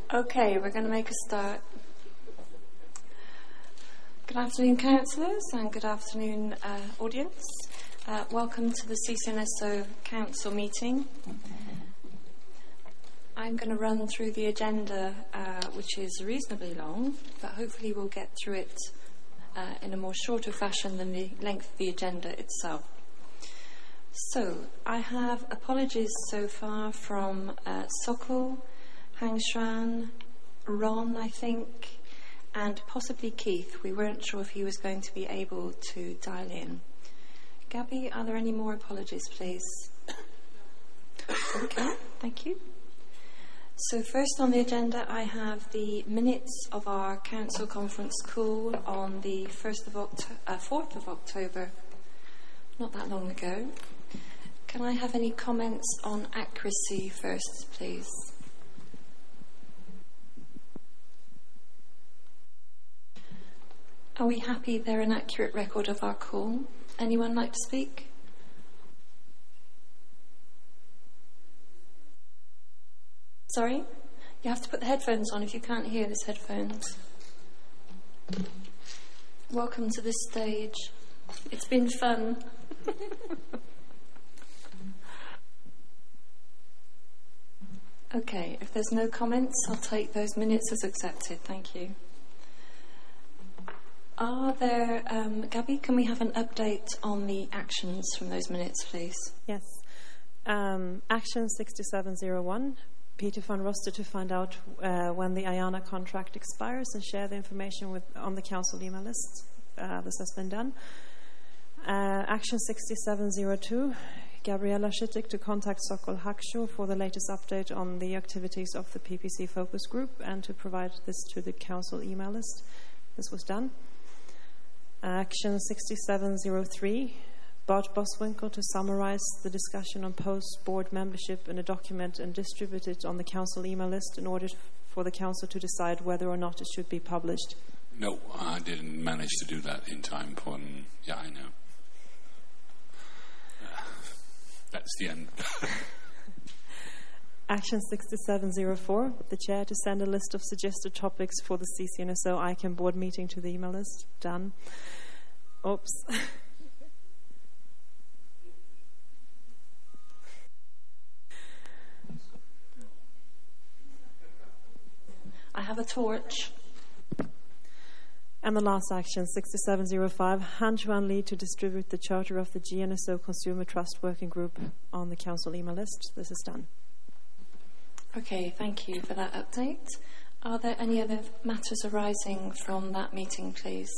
Okay, we're going to make a start. Good afternoon, councillors, and good afternoon, audience. Welcome to the CCNSO Council meeting. I'm going to run through the agenda, which is reasonably long, but hopefully we'll get through it in a more shorter fashion than the length of the agenda itself. So, I have apologies so far from Sokol, Hang Xuan, Ron, I think, and possibly Keith. We weren't sure if he was going to be able to dial in. Gabby, are there any more apologies, please? Okay, thank you. So first on the agenda, I have the minutes of our council conference call on the 4th of October, not that long ago. Can I have any comments on accuracy first, please? Are we happy they're an accurate record of our call? Anyone like to speak? Sorry? You have to put the headphones on if you can't hear this headphones. Welcome to this stage. It's been fun. Okay, if there's no comments, I'll take those minutes as accepted. Thank you. Are there, Gabby, can we have an update on the actions from those minutes, please? Yes. Action 6701, Peter van Roster to find out when the IANA contract expires and share the information on the council email list. This has been done. Action 6702, Gabriella Schittig to contact Sokol Haksho for the latest update on the activities of the PPC focus group and to provide this to the council email list. This was done. Action 6703, Bart Boswinkle to summarize the discussion on post-board membership in a document and distribute it on the council email list in order for the council to decide whether or not it should be published. No, I didn't manage to do that in time for... Yeah, I know. That's the end. Action 6704, the chair to send a list of suggested topics for the CCNSO ICANN board meeting to the email list. Done. Oops. I have a torch. And the last action, 6705, Han Xuan Li to distribute the charter of the GNSO Consumer Trust Working Group on the council email list. This is done. Okay, thank you for that update. Are there any other matters arising from that meeting, please?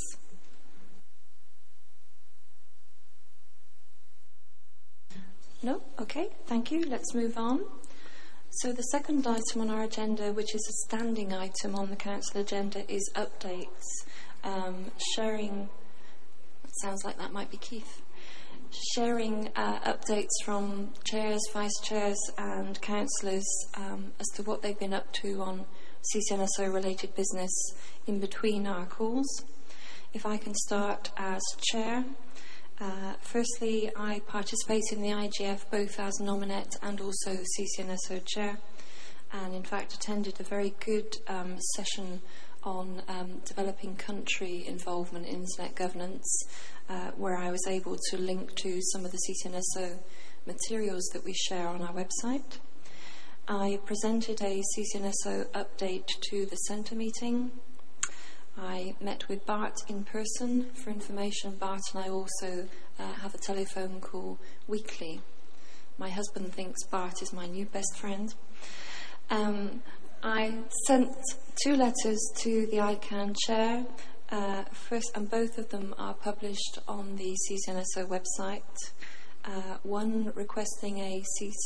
No? Okay, thank you. Let's move on. So the second item on our agenda, which is a standing item on the council agenda, is updates. Sharing, it sounds like that might be Keith. Sharing updates from chairs, vice chairs and councillors as to what they've been up to on CCNSO related business in between our calls. If I can start as chair. Firstly, I participate in the IGF both as nominate and also CCNSO chair, and in fact attended a very good session on developing country involvement in internet governance, where I was able to link to some of the CCNSO materials that we share on our website. I presented a CCNSO update to the centre meeting. I met with Bart in person for information. Bart and I also have a telephone call weekly. My husband thinks Bart is my new best friend. I sent 2 letters to the ICANN chair, first, and both of them are published on the CCNSO website. One requesting a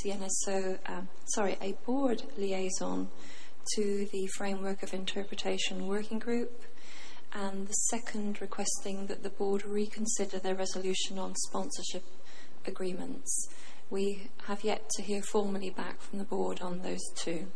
a board liaison to the Framework of Interpretation Working Group, and the second requesting that the board reconsider their resolution on sponsorship agreements. We have yet to hear formally back from the board on those 2.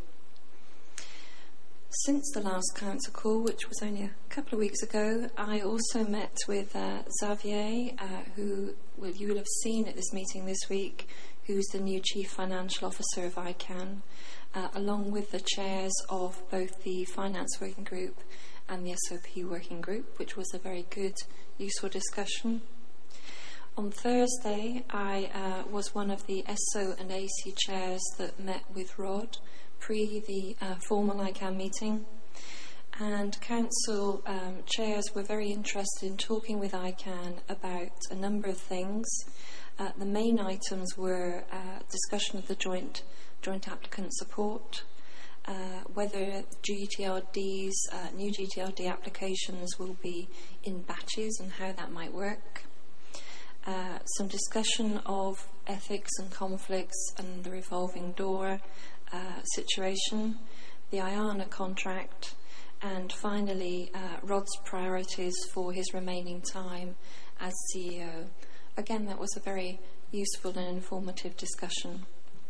Since the last council call, which was only a couple of weeks ago, I also met with Xavier, who you will have seen at this meeting this week, who's the new Chief Financial Officer of ICANN. along with the chairs of both the Finance Working Group and the SOP Working Group, which was a very good, useful discussion. On Thursday, I was one of the SO and AC chairs that met with Rod pre the formal ICANN meeting. And Council chairs were very interested in talking with ICANN about a number of things. The main items were discussion of the joint applicant support, whether GTRDs, new GTRD applications will be in batches and how that might work. Some discussion of ethics and conflicts and the revolving door situation, the IANA contract, and finally Rod's priorities for his remaining time as CEO. Again, that was a very useful and informative discussion.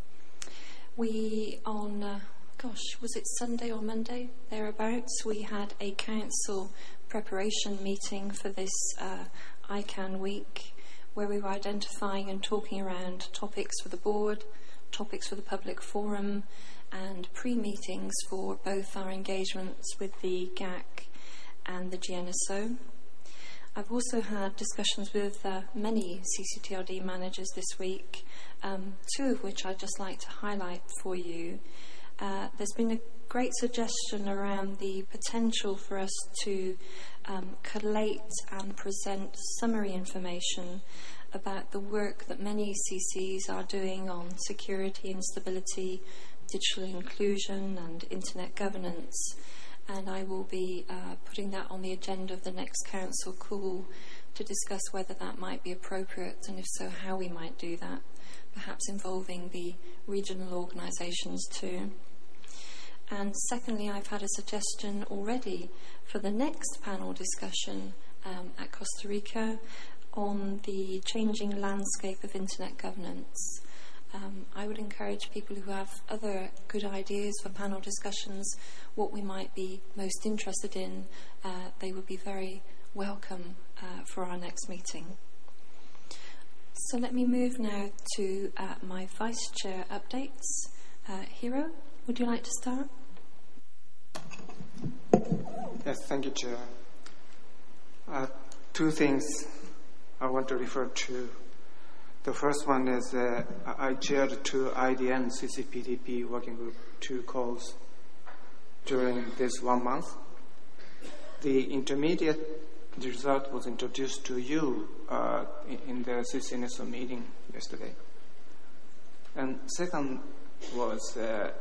We, was it Sunday or Monday, thereabouts, we had a council preparation meeting for this ICANN week, where we were identifying and talking around topics for the board, topics for the public forum, and pre-meetings for both our engagements with the GAC and the GNSO. I've also had discussions with many CCTRD managers this week, two of which I'd just like to highlight for you. There's been a great suggestion around the potential for us to collate and present summary information about the work that many CCs are doing on security and stability, digital inclusion and internet governance. And I will be putting that on the agenda of the next council call to discuss whether that might be appropriate, and if so, how we might do that, perhaps involving the regional organisations too. And secondly, I've had a suggestion already for the next panel discussion at Costa Rica on the changing landscape of internet governance. I would encourage people who have other good ideas for panel discussions, what we might be most interested in, they would be very welcome for our next meeting. So let me move now to my Vice Chair updates. Hiro, would you like to start? Yes, thank you, Chair. Two things I want to refer to. The first one is I chaired two IDN CCPTP working group 2 calls during this 1 month. The intermediate result was introduced to you in the CCNSO meeting yesterday. And second was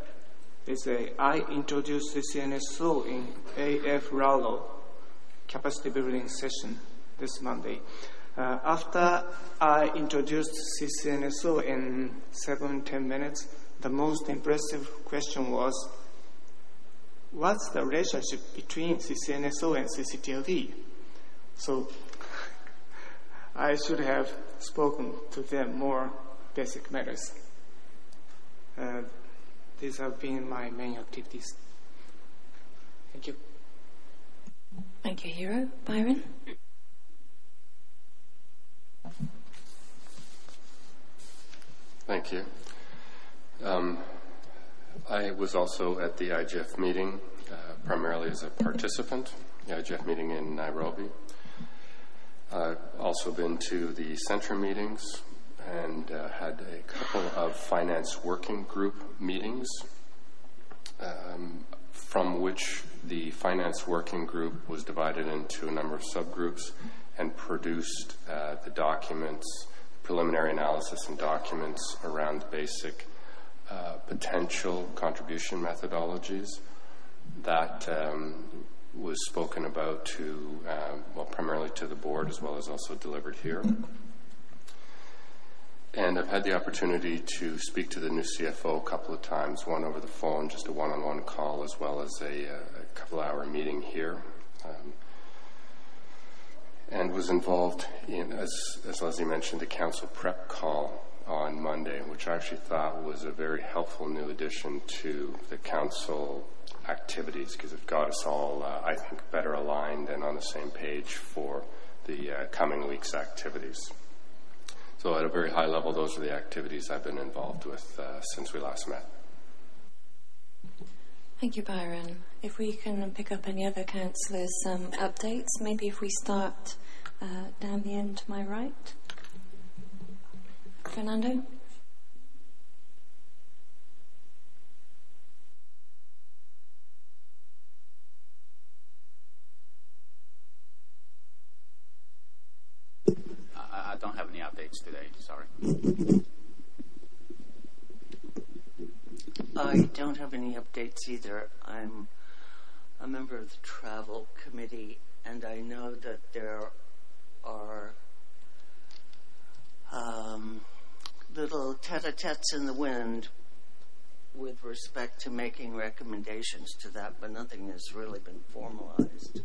I introduced CCNSO in AF Rallo capacity building session this Monday. After I introduced CCNSO in 7-10 minutes, the most impressive question was, what's the relationship between CCNSO and CCTLD? So I should have spoken to them more basic matters. These have been my main activities. Thank you. Thank you, Hiro. Byron? Thank you. I was also at the IGF meeting, primarily as a participant, the IGF meeting in Nairobi. I've also been to the Centre meetings and had a couple of finance working group meetings, from which the finance working group was divided into a number of subgroups and produced the documents, preliminary analysis and documents around basic potential contribution methodologies that was spoken about to, primarily to the board, as well as also delivered here. And I've had the opportunity to speak to the new CFO a couple of times, one over the phone, just a one-on-one call, as well as a couple-hour meeting here. And was involved in, as Leslie mentioned, the council prep call on Monday, which I actually thought was a very helpful new addition to the council activities, because it got us all, I think, better aligned and on the same page for the coming week's activities. So at a very high level, those are the activities I've been involved with since we last met. Thank you, Byron. If we can pick up any other councillors' updates, maybe if we start down the end to my right. Fernando? I don't have any updates today, sorry. I don't have any updates either. I'm a member of the travel committee, and I know that there are little tete-a-tetes in the wind with respect to making recommendations to that, but nothing has really been formalized.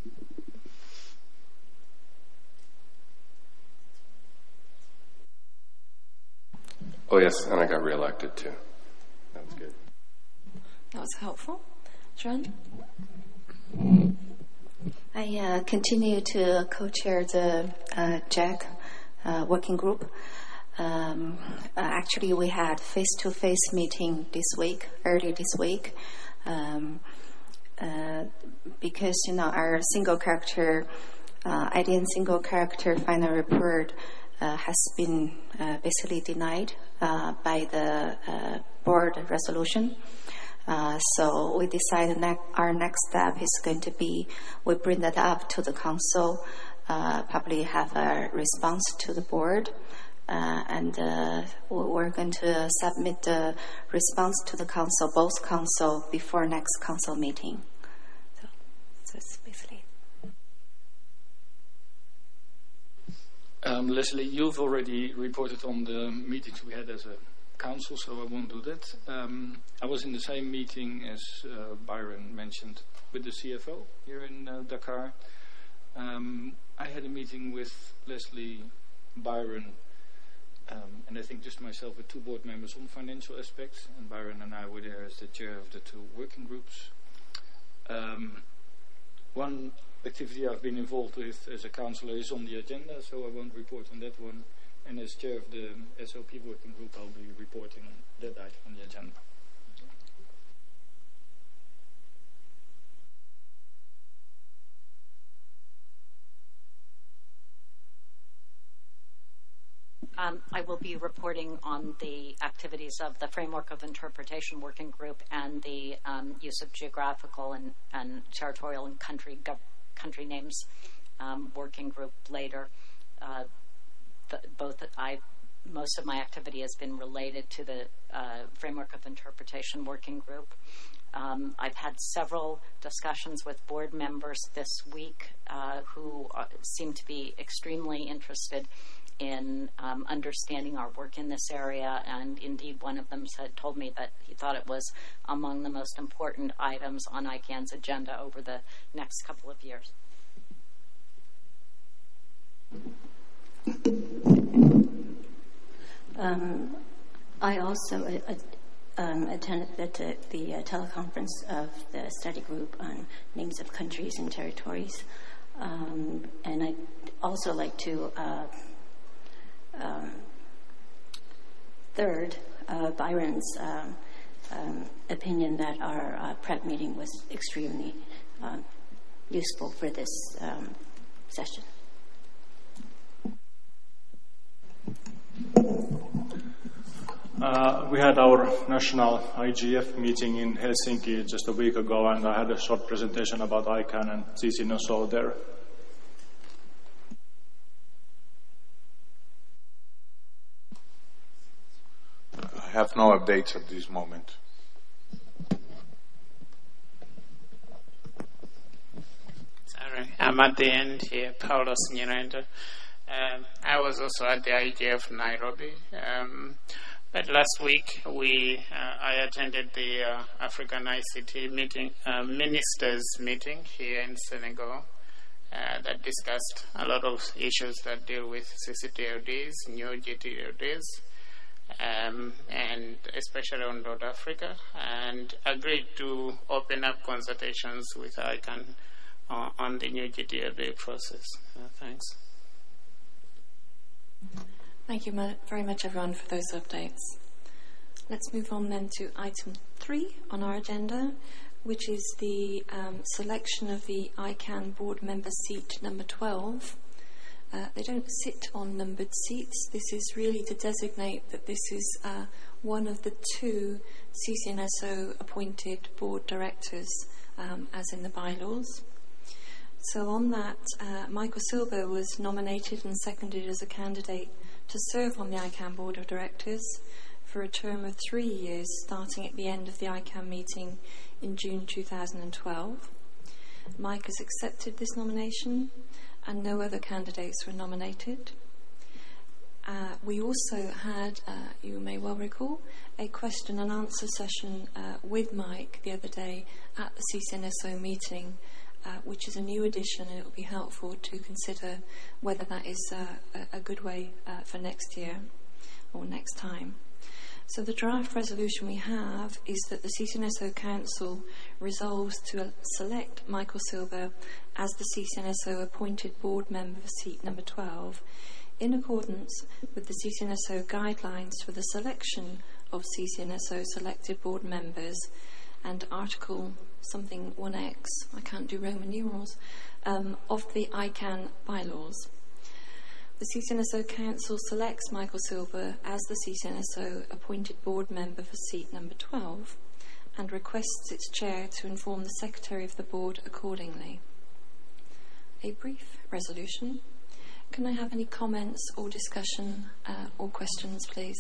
Oh, yes, and I got reelected too. That was good. That was helpful. Sharon? I continue to co-chair the JAG working group. Actually, we had face-to-face meeting early this week, because our single character, IDN single character final report has been basically denied by the board resolution. So we decided our next step is going to be we bring that up to the council, probably have a response to the board, and we're going to submit the response to the council, both council, before next council meeting. So that's basically it. Leslie, you've already reported on the meetings we had as a council, so I won't do that. I was in the same meeting as Byron mentioned with the CFO here in Dakar. I had a meeting with Leslie, Byron, and I think just myself with two board members on financial aspects, and Byron and I were there as the chair of the two working groups. One activity I've been involved with as a councillor is on the agenda, so I won't report on that one. And as chair of the SOP working group, I'll be reporting on that item on the agenda. I will be reporting on the activities of the Framework of Interpretation Working Group and the use of geographical and territorial and country names working group later. Most of my activity has been related to the Framework of Interpretation Working Group. I've had several discussions with board members this week who seem to be extremely interested in understanding our work in this area, and indeed one of them told me that he thought it was among the most important items on ICANN's agenda over the next couple of years. I also attended the teleconference of the study group on names of countries and territories, and I'd also like to third Byron's opinion that our prep meeting was extremely useful for this session. We had our national IGF meeting in Helsinki just a week ago, and I had a short presentation about ICANN, and Cici Nosso there. I have no updates at this moment. Sorry, I'm at the end here, Paulo Signorento. I was also at the IGF Nairobi. But last week, I attended the African ICT meeting, ministers meeting here in Senegal that discussed a lot of issues that deal with CCTLDs, new GTLDs, and especially on North Africa, and agreed to open up consultations with ICANN on the new GTLD process. Thanks. Thank you very much, everyone, for those updates. Let's move on then to item 3 on our agenda, which is the selection of the ICANN board member seat number 12. They don't sit on numbered seats. This is really to designate that this is one of the 2 CCNSO appointed board directors, as in the bylaws. So on that, Michael Silva was nominated and seconded as a candidate to serve on the ICANN board of directors for a term of 3 years, starting at the end of the ICANN meeting in June 2012. Mike has accepted this nomination, and no other candidates were nominated. We also had, you may well recall, a question and answer session with Mike the other day at the CCNSO meeting, which is a new addition, and it will be helpful to consider whether that is a good way for next year or next time. So the draft resolution we have is that the CCNSO Council resolves to select Michael Silva as the CCNSO appointed board member for seat number 12 in accordance with the CCNSO guidelines for the selection of CCNSO selected board members and Article something 1X, I can't do Roman numerals, of the ICANN bylaws. The CCNSO Council selects Michael Silva as the CCNSO appointed board member for seat number 12 and requests its chair to inform the secretary of the board accordingly. A brief resolution. Can I have any comments or discussion or questions, please?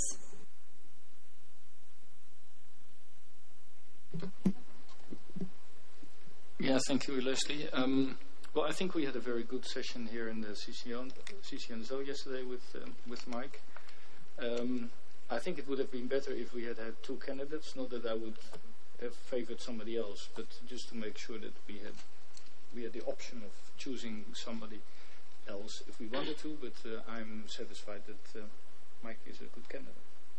Yeah, thank you, Leslie. Well, I think we had a very good session here in the CCNSO yesterday with Mike. I think it would have been better if we had 2 candidates, not that I would have favored somebody else, but just to make sure that we had the option of choosing somebody else if we wanted to, but I'm satisfied that Mike is a good candidate.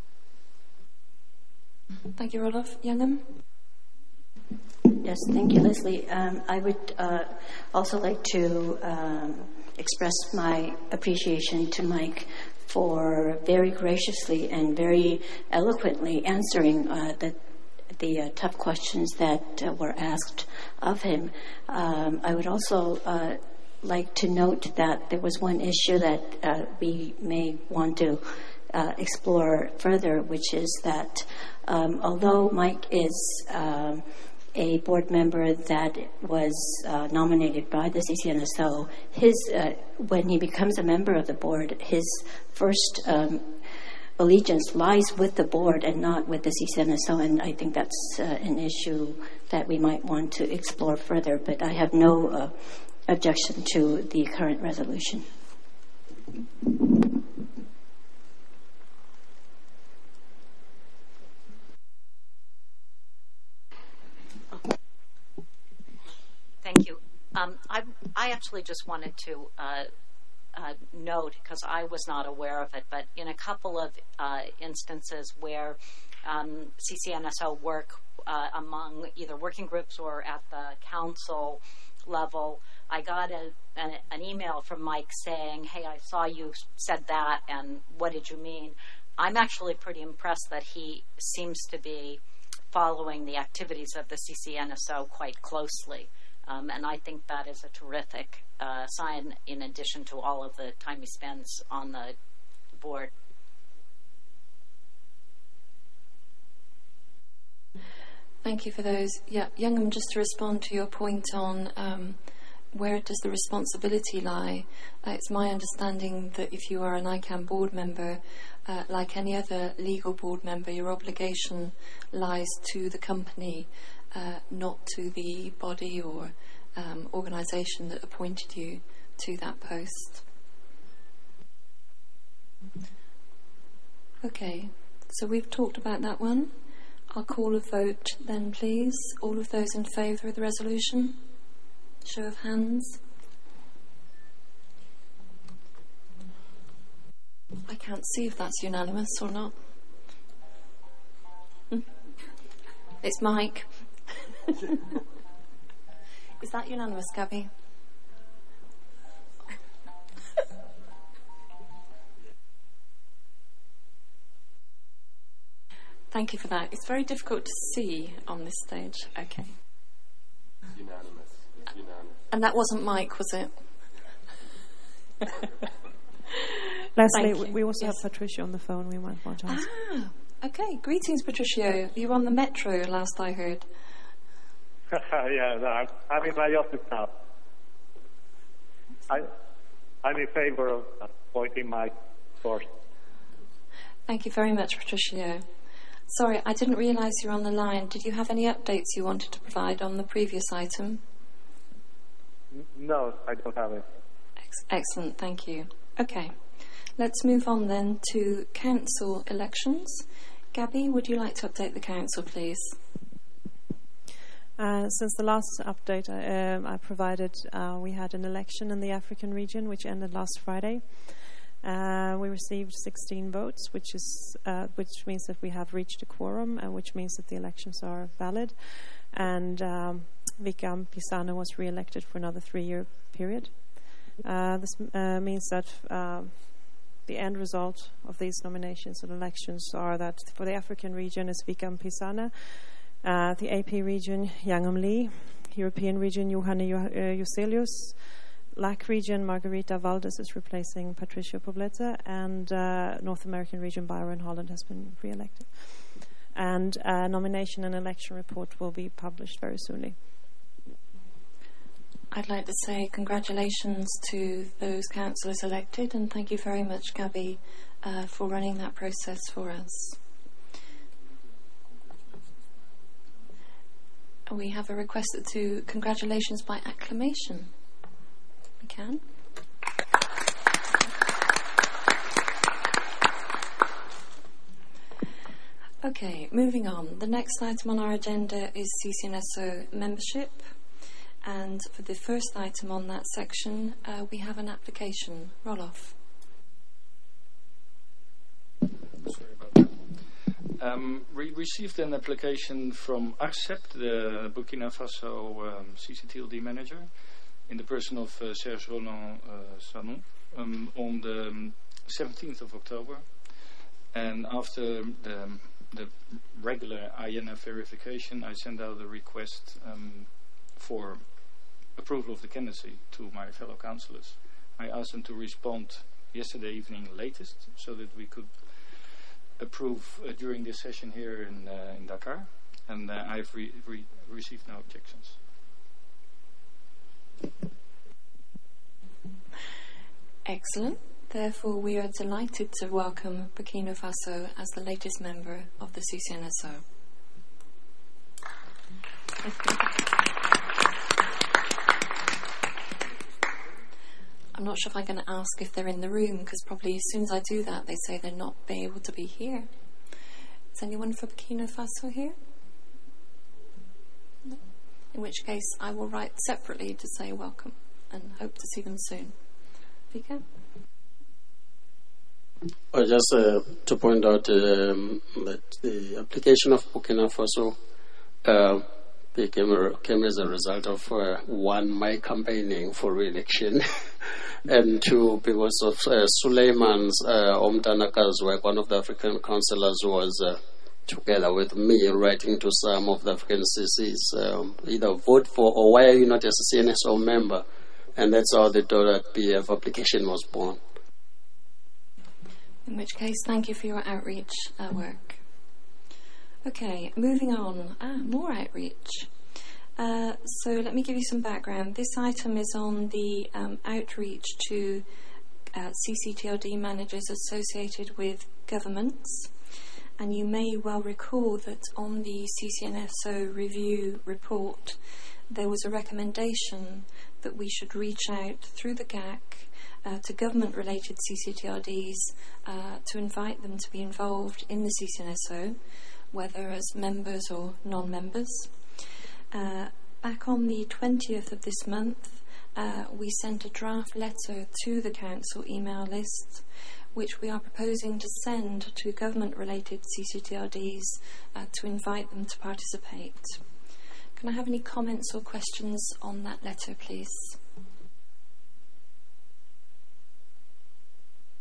Thank you, Roloff. Youngam? Yes, thank you, Leslie. I would also like to express my appreciation to Mike for very graciously and very eloquently answering the tough questions that were asked of him. I would also like to note that there was one issue that we may want to explore further, which is that although Mike is a board member that was nominated by the CCNSO, when he becomes a member of the board, his first allegiance lies with the board and not with the CCNSO, and I think that's an issue that we might want to explore further, but I have no objection to the current resolution. Thank you. I actually just wanted to note, because I was not aware of it, but in a couple of instances where CCNSO work among either working groups or at the council level, I got an email from Mike saying, hey, I saw you said that, and what did you mean? I'm actually pretty impressed that he seems to be following the activities of the CCNSO quite closely. And I think that is a terrific sign, in addition to all of the time he spends on the board. Thank you for those. Yeah, Youngam, just to respond to your point on where does the responsibility lie, it's my understanding that if you are an ICANN board member, like any other legal board member, your obligation lies to the company, not to the body or organisation that appointed you to that post. Okay, so we've talked about that one. I'll call a vote then, please. All of those in favour of the resolution? Show of hands. I can't see if that's unanimous or not. It's Mike. Is that unanimous, Gabby? Thank you for that. It's very difficult to see on this stage. Okay. And that wasn't Mike, was it? Leslie, we also have Patricia on the phone. We might want to ask. Okay. Greetings, Patricio. You were on the metro last I heard. Yeah, no, I'm in my office now. I'm in favor of appointing my source. Thank you very much, Patricio. Sorry, I didn't realise you were on the line. Did you have any updates you wanted to provide on the previous item? No, I don't have it. Excellent, thank you. Okay, let's move on then to council elections. Gabby, would you like to update the council, please? Since the last update I provided, we had an election in the African region which ended last Friday. We received 16 votes, which means that we have reached a quorum, which means that the elections are valid. And Vikram Pisana was re-elected for another 3-year period. This means that the end result of these nominations and elections are that for the African region is Vikram Pisana, the AP region Yangam Lee, European region Johanna Juselius, LAC region Margarita Valdes is replacing Patricia Poblete, and North American region Byron Holland has been re-elected. And a nomination and election report will be published very soonly. I'd like to say congratulations to those councillors elected, and thank you very much, Gabby, for running that process for us. We have a request to congratulations by acclamation. We can. Okay, moving on. The next item on our agenda is CCNSO membership. And for the first item on that section, we have an application. Roloff. Sorry about that. We received an application from ARCEP, the Burkina Faso CCTLD manager, in the person of Serge Roland Sanon, on the 17th of October. And after the regular INF verification, I sent out a request for approval of the candidacy to my fellow councillors. I asked them to respond yesterday evening latest, so that we could approve during this session here in Dakar, and I've received no objections. Excellent. Therefore, we are delighted to welcome Burkina Faso as the latest member of the CCNSO. I'm not sure if I'm going to ask if they're in the room, because probably as soon as I do that, they say they're not able to be here. Is anyone from Burkina Faso here? No? In which case, I will write separately to say welcome and hope to see them soon. Vika? Just to point out that the application of Burkina Faso came as a result of one, my campaigning for re-election, and two, because of Suleiman's Omtanaka's work, one of the African councillors who was together with me writing to some of the African CCs, either vote for or why are you not a CNSO member? And that's how the .pf application was born. In which case, thank you for your outreach work. Okay, moving on. More outreach. So let me give you some background. This item is on the outreach to CCTLD managers associated with governments. And you may well recall that on the CCNSO review report, there was a recommendation that we should reach out through the GAC to government-related CCTLDs to invite them to be involved in the CCNSO, whether as members or non-members. Back on the 20th of this month, we sent a draft letter to the Council email list, which we are proposing to send to government-related CCTLDs to invite them to participate. Can I have any comments or questions on that letter, please?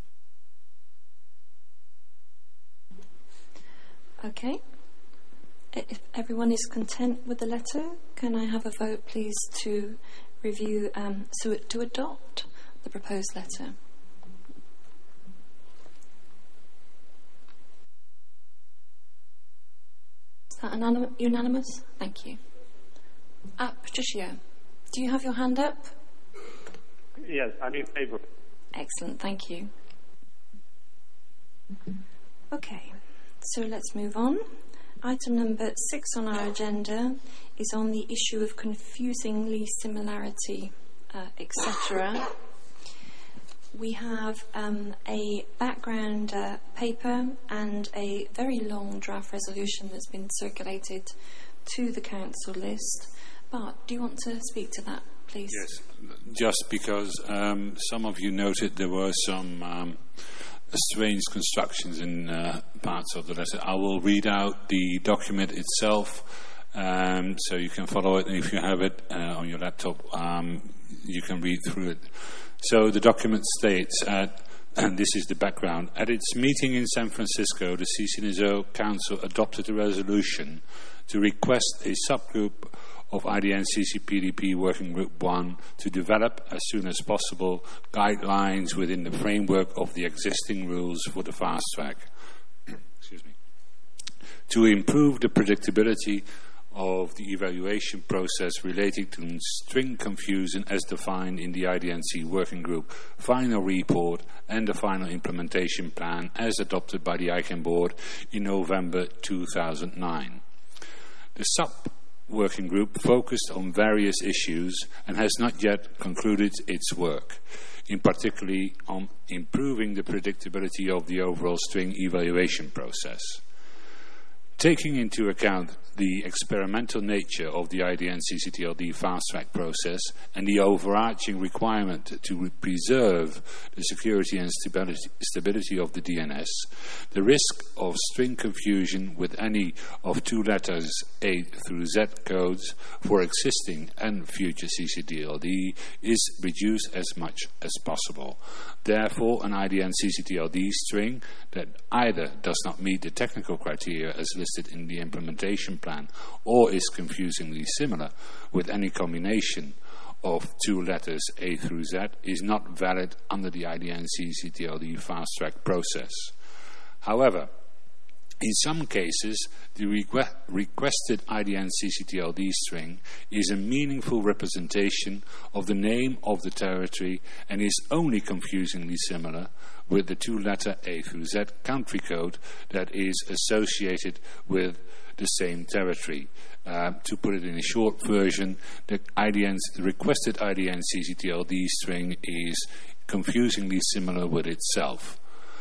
Okay. If everyone is content with the letter, can I have a vote, please, to review, to adopt the proposed letter? Is that unanimous? Thank you. Patricia, do you have your hand up? Yes, I'm in favor. Excellent, thank you. Okay, so let's move on. Item number 6 on our agenda is on the issue of confusingly similarity, etc. We have a background paper and a very long draft resolution that's been circulated to the council list. Bart, do you want to speak to that, please? Yes, just because some of you noted there were some strange constructions in parts of the letter. I will read out the document itself so you can follow it, and if you have it on your laptop, you can read through it. So the document states, and this is the background, at its meeting in San Francisco, the CCNSO Council adopted a resolution to request a subgroup of IDN CCPDP Working Group 1 to develop, as soon as possible, guidelines within the framework of the existing rules for the fast track. Excuse me. To improve the predictability of the evaluation process relating to string confusion as defined in the IDNC Working Group final report and the final implementation plan as adopted by the ICANN Board in November 2009. The Working Group focused on various issues and has not yet concluded its work, in particular on improving the predictability of the overall string evaluation process. Taking into account the experimental nature of the IDN CCTLD fast-track process and the overarching requirement to preserve the security and stability of the DNS, the risk of string confusion with any of 2 letters A through Z codes for existing and future CCTLD is reduced as much as possible. Therefore, an IDN CCTLD string that either does not meet the technical criteria as listed in the implementation plan or is confusingly similar with any combination of 2 letters A through Z is not valid under the IDN CCTLD fast-track process. However, in some cases, the requested IDN CCTLD string is a meaningful representation of the name of the territory and is only confusingly similar with the 2-letter A through Z country code that is associated with the same territory. To put it in a short version, the requested IDN CCTLD string is confusingly similar with itself.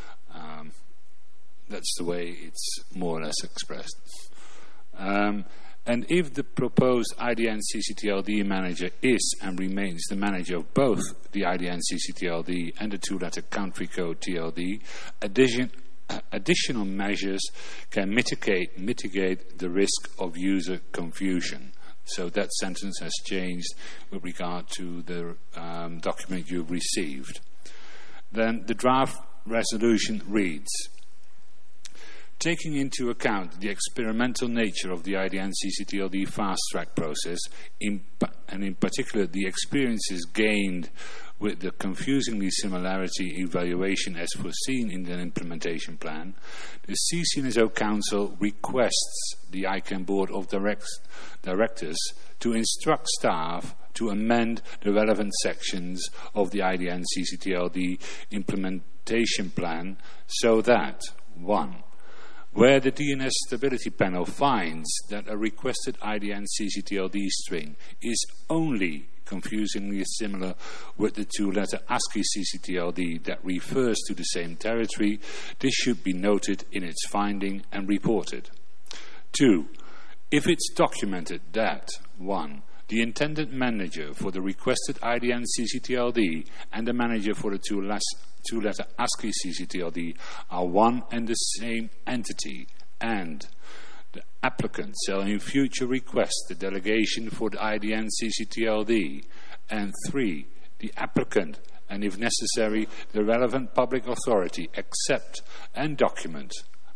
That's the way it's more or less expressed. And if the proposed IDN CCTLD manager is and remains the manager of both the IDN CCTLD and the 2-letter country code TLD, additional measures can mitigate the risk of user confusion. So that sentence has changed with regard to the document you've received. Then the draft resolution reads, taking into account the experimental nature of the IDN CCTLD fast-track process, and in particular the experiences gained with the confusingly similarity evaluation as foreseen in the implementation plan, the CCNSO Council requests the ICANN Board of Directors to instruct staff to amend the relevant sections of the IDN CCTLD implementation plan so that, 1. Where the DNS Stability Panel finds that a requested IDN CCTLD string is only confusingly similar with the 2-letter ASCII CCTLD that refers to the same territory, this should be noted in its finding and reported. 2. If it's documented that, 1. The intended manager for the requested IDN CCTLD and the manager for the 2-letter ASCII CCTLD are one and the same entity, and the applicant shall in future request the delegation for the IDN CCTLD, and 3. The applicant, and if necessary, the relevant public authority, accept and document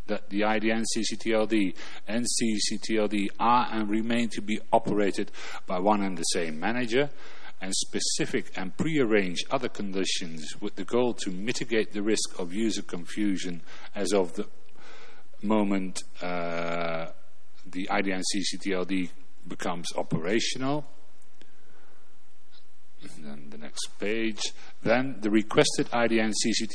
that the IDN, CCTLD, and CCTLD are and remain to be operated by one and the same manager, and specific and prearrange other conditions with the goal to mitigate the risk of user confusion as of the moment the IDN CCTLD becomes operational. And then the next page. Then the requested IDN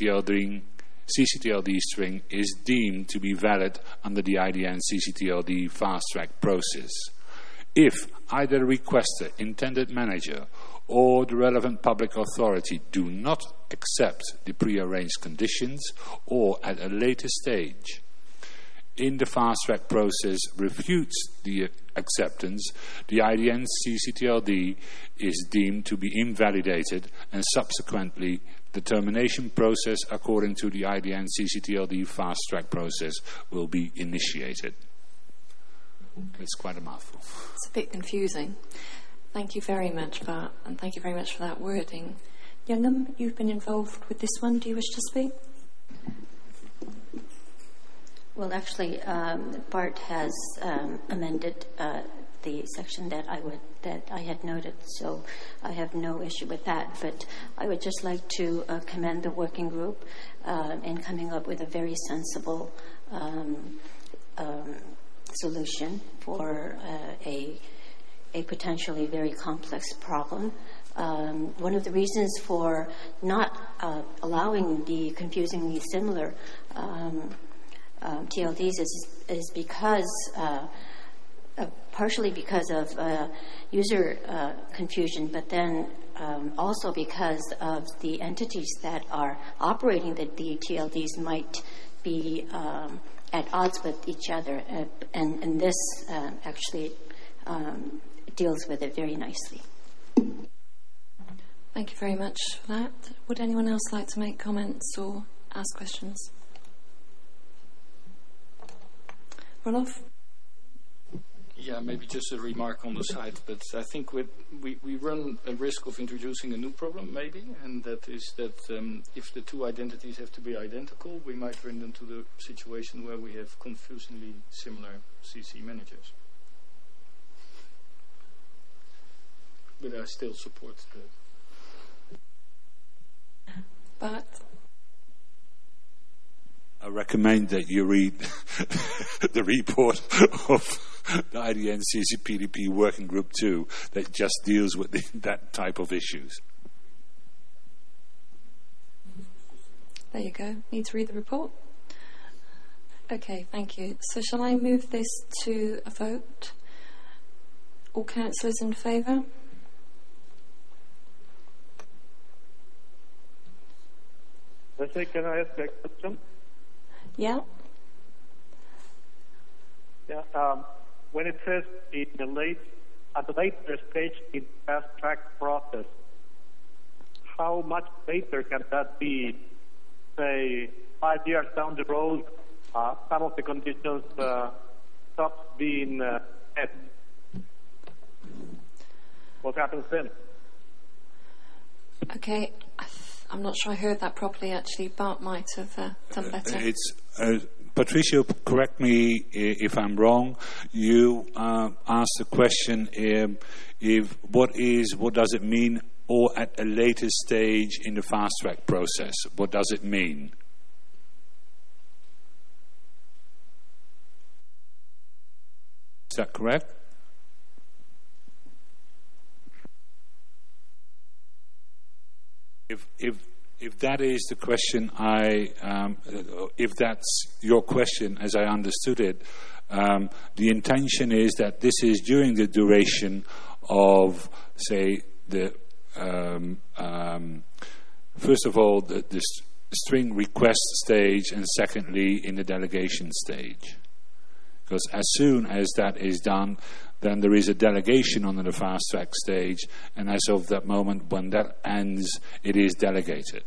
CCTLD string is deemed to be valid under the IDN CCTLD fast-track process. If either the requester, intended manager, or the relevant public authority do not accept the prearranged conditions, or at a later stage in the fast-track process refutes the acceptance, the IDN CCTLD is deemed to be invalidated, and subsequently the termination process according to the IDN CCTLD fast-track process will be initiated. It's quite a mouthful. It's a bit confusing. Thank you very much, Bart, and thank you very much for that wording. Youngam, you've been involved with this one. Do you wish to speak? Well, actually, Bart has amended the section that I had noted, so I have no issue with that. But I would just like to commend the working group in coming up with a very sensible solution for a potentially very complex problem. One of the reasons for not allowing the confusingly similar TLDs is because partially because of user confusion, but then also because of the entities that are operating the TLDs might be at odds with each other, and this actually deals with it very nicely. Thank you very much for that. Would anyone else like to make comments or ask questions? Roloff? Yeah, maybe just a remark on the side, but I think we run a risk of introducing a new problem, maybe, and that is that if the two identities have to be identical, we might run into the situation where we have confusingly similar CC managers. But I still support the... But... I recommend that you read the report of the IDN CCPDP Working Group 2 that just deals with that type of issues. There you go. Need to read the report? Okay, thank you. So shall I move this to a vote? All councillors in favour? Leslie, can I ask a question? Yeah. Yeah. When it says at the later stage in fast track process, how much later can that be? Say 5 years down the road, some of the conditions stop being met. What happens then? Okay. I'm not sure I heard that properly, actually. Bart might have done better. Patricia, correct me if I'm wrong. You asked the question what does it mean, or at a later stage in the fast track process? What does it mean? Is that correct? If that is the question, if that's your question, as I understood it, the intention is that this is during the duration of, say, the first of all the string request stage, and secondly in the delegation stage. Because as soon as that is done, then there is a delegation under the fast track stage, and as of that moment when that ends, it is delegated.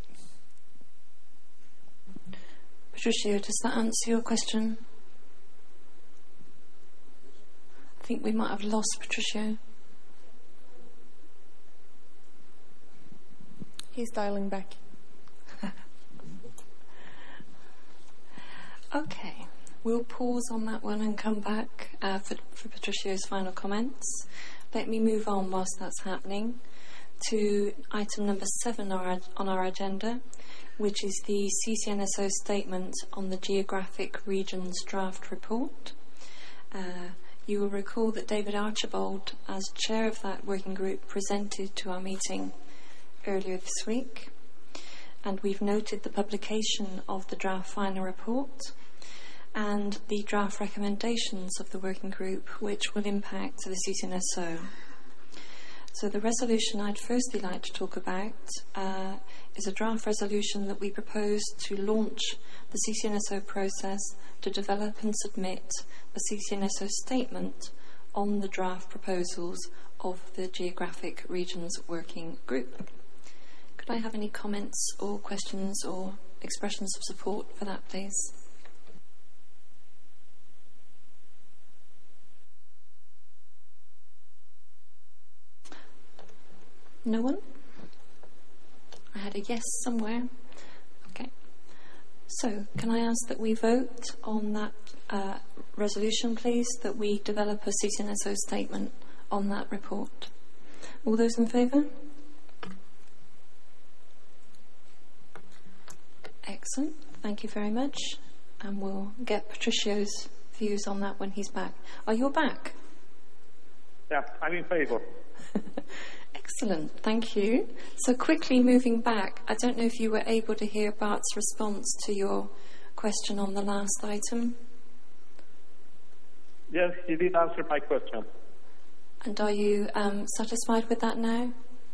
Patricia, does that answer your question? I think we might have lost Patricia. He's dialing back. Okay. We'll pause on that one and come back for Patricio's final comments. Let me move on whilst that's happening to item number 7 on our agenda, which is the CCNSO statement on the Geographic Regions Draft Report. You will recall that David Archibald, as chair of that working group, presented to our meeting earlier this week, and we've noted the publication of the draft final report and the draft recommendations of the working group, which will impact the CCNSO. So the resolution I'd firstly like to talk about is a draft resolution that we propose to launch the CCNSO process to develop and submit a CCNSO statement on the draft proposals of the Geographic Regions Working Group. Could I have any comments or questions or expressions of support for that, please? No one? I had a yes somewhere. Okay. So, can I ask that we vote on that resolution, please, that we develop a CCNSO statement on that report? All those in favour? Excellent. Thank you very much. And we'll get Patricio's views on that when he's back. Are you back? Yeah, I'm in favour. Excellent, thank you. So quickly moving back, I don't know if you were able to hear Bart's response to your question on the last item. Yes, he did answer my question. And are you satisfied with that now?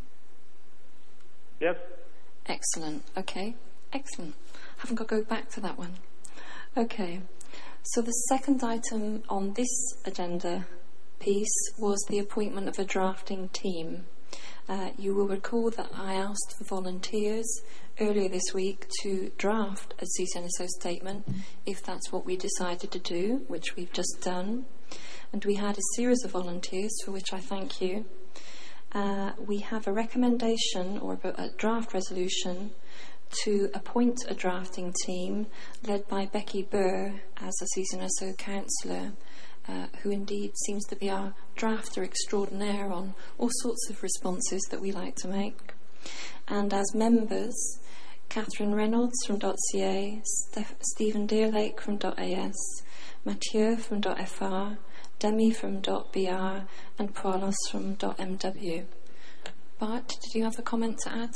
Yes. Excellent, okay, excellent. Haven't got to go back to that one. Okay, so the second item on this agenda piece was the appointment of a drafting team. You will recall that I asked for volunteers earlier this week to draft a CCNSO statement if that's what we decided to do, which we've just done. And we had a series of volunteers, for which I thank you. We have a recommendation or a draft resolution to appoint a drafting team led by Becky Burr as a CCNSO councillor, who indeed seems to be our drafter extraordinaire on all sorts of responses that we like to make. And as members, Catherine Reynolds from .ca, Stephen Deerlake from .as, Mathieu from .fr, Demi from .br, and Paulos from .mw. Bart, did you have a comment to add?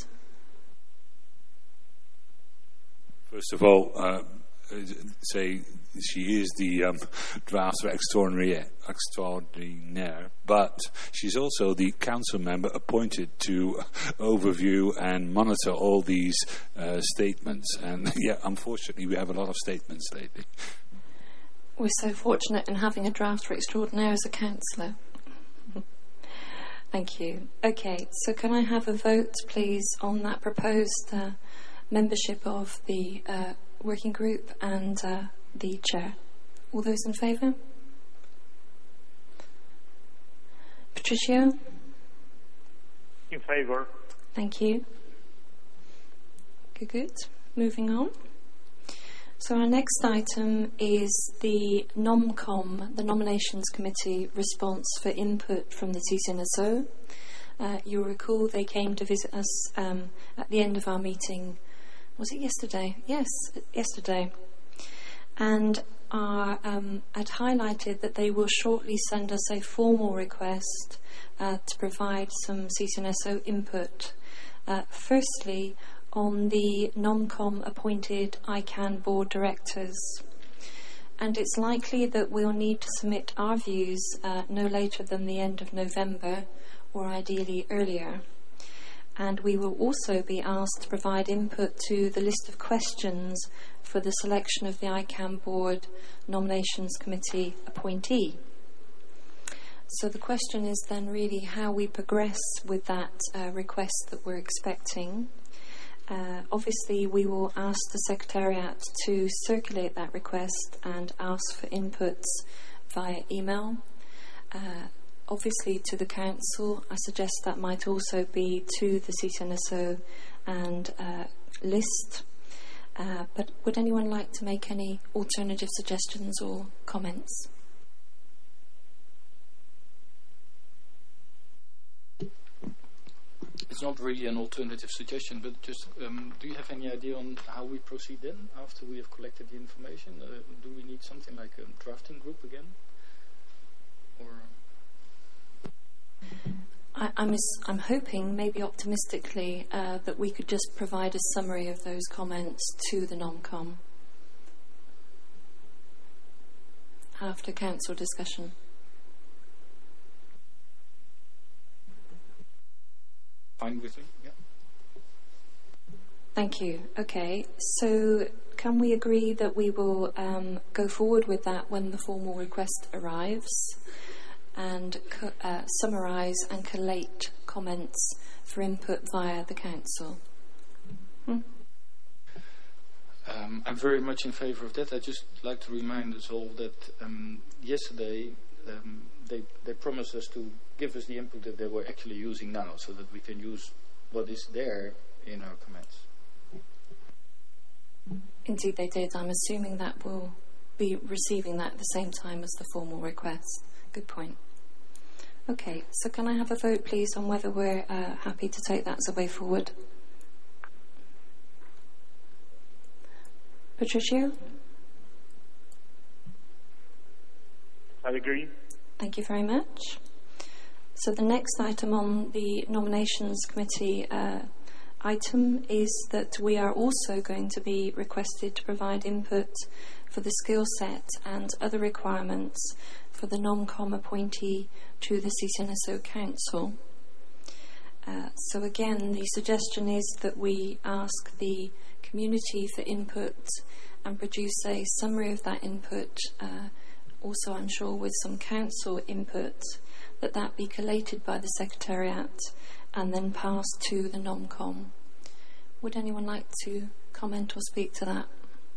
First of all, say she is the drafter extraordinaire, but she's also the council member appointed to overview and monitor all these statements. And yeah, unfortunately, we have a lot of statements lately. We're so fortunate in having a drafter extraordinaire as a councillor. Thank you. Okay, so can I have a vote, please, on that proposed membership of the working group and the chair? All those in favour? Patricio? In favour. Thank you. Good. Moving on. So our next item is the NomCom, the Nominations Committee response for input from the CCNSO. You'll recall they came to visit us at the end of our meeting. Was it yesterday? Yes, yesterday. And had highlighted that they will shortly send us a formal request to provide some CCNSO input. Firstly, on the NomCom appointed ICANN board directors. And it's likely that we'll need to submit our views no later than the end of November, or ideally earlier. And we will also be asked to provide input to the list of questions for the selection of the ICANN Board Nominations Committee appointee. So the question is then really how we progress with that request that we're expecting. Obviously, we will ask the Secretariat to circulate that request and ask for inputs via email. Obviously, to the Council, I suggest that might also be to the CCNSO and list. But would anyone like to make any alternative suggestions or comments? It's not really an alternative suggestion, but just do you have any idea on how we proceed then after we have collected the information? Do we need something like a drafting group again? Or I'm hoping, maybe optimistically, that we could just provide a summary of those comments to the NomCom after council discussion. Fine with me, yeah. Thank you. Okay, so can we agree that we will go forward with that when the formal request arrives and summarise and collate comments for input via the council? I'm very much in favour of that. I'd just like to remind us all that yesterday they promised us to give us the input that they were actually using now, so that we can use what is there in our comments. Indeed they did. I'm assuming that we'll be receiving that at the same time as the formal request. Good point. Okay, so can I have a vote please on whether we're happy to take that as a way forward? Patricio? I agree. Thank you very much. So the next item on the nominations committee item is that we are also going to be requested to provide input for the skill set and other requirements for the NomCom appointee to the CCNSO Council. So again, the suggestion is that we ask the community for input and produce a summary of that input, also I'm sure with some council input, that be collated by the Secretariat and then passed to the NomCom. Would anyone like to comment or speak to that?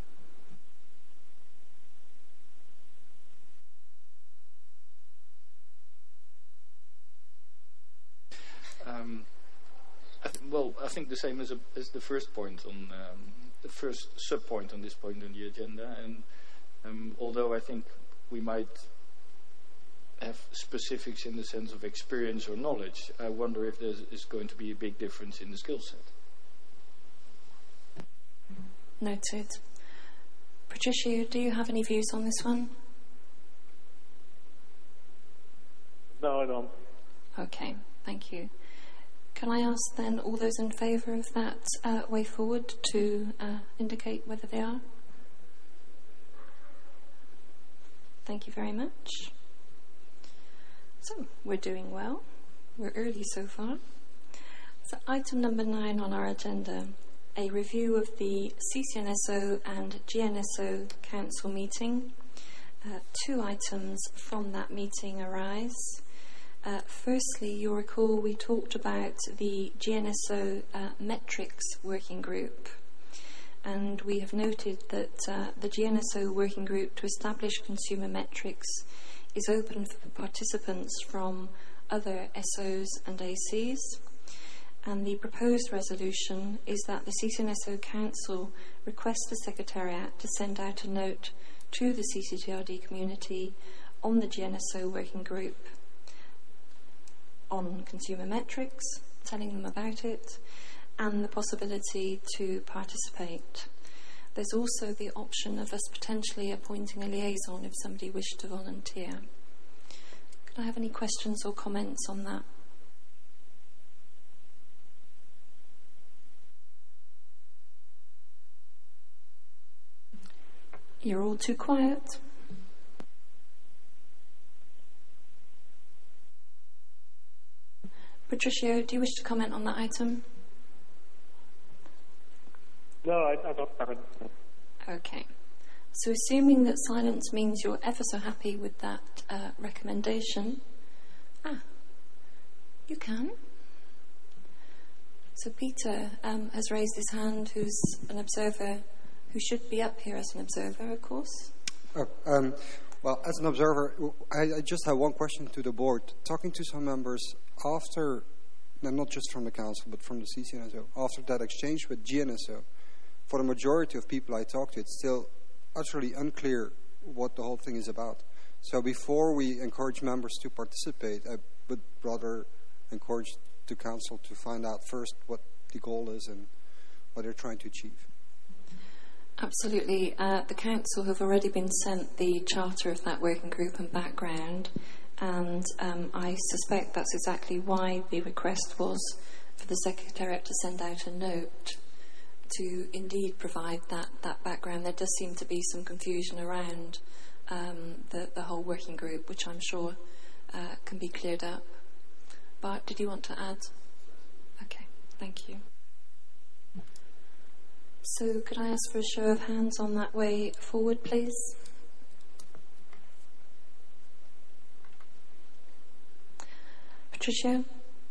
I think the same as the first point on the first sub-point on this point on the agenda, and although I think we might have specifics in the sense of experience or knowledge, I wonder if there is going to be a big difference in the skill set. Noted. Patricia, do you have any views on this one? No, I don't. Okay, thank you. Can I ask then all those in favour of that way forward to indicate whether they are? Thank you very much. So, we're doing well. We're early so far. So, item number 9 on our agenda, a review of the CCNSO and GNSO Council meeting. 2 items from that meeting arise. Firstly, you'll recall we talked about the GNSO metrics working group, and we have noted that the GNSO working group to establish consumer metrics is open for participants from other SOs and ACs, and the proposed resolution is that the CCNSO Council requests the Secretariat to send out a note to the CCTRD community on the GNSO working group on consumer metrics, telling them about it, and the possibility to participate. There's also the option of us potentially appointing a liaison if somebody wished to volunteer. Could I have any questions or comments on that? You're all too quiet. Patricio, do you wish to comment on that item? No, I don't have it. Okay. So assuming that silence means you're ever so happy with that recommendation. You can. So Peter has raised his hand, who's an observer, who should be up here as an observer, of course. Well, as an observer, I just have one question to the board. Talking to some members after, and not just from the council, but from the CCNSO, after that exchange with GNSO, for the majority of people I talk to, it's still utterly unclear what the whole thing is about. So before we encourage members to participate, I would rather encourage the council to find out first what the goal is and what they're trying to achieve. Absolutely. The council have already been sent the charter of that working group and background, and I suspect that's exactly why the request was for the Secretariat to send out a note to indeed provide that background. There does seem to be some confusion around the whole working group, which I'm sure can be cleared up. Bart, did you want to add? Okay, thank you. So could I ask for a show of hands on that way forward, please? Patricia?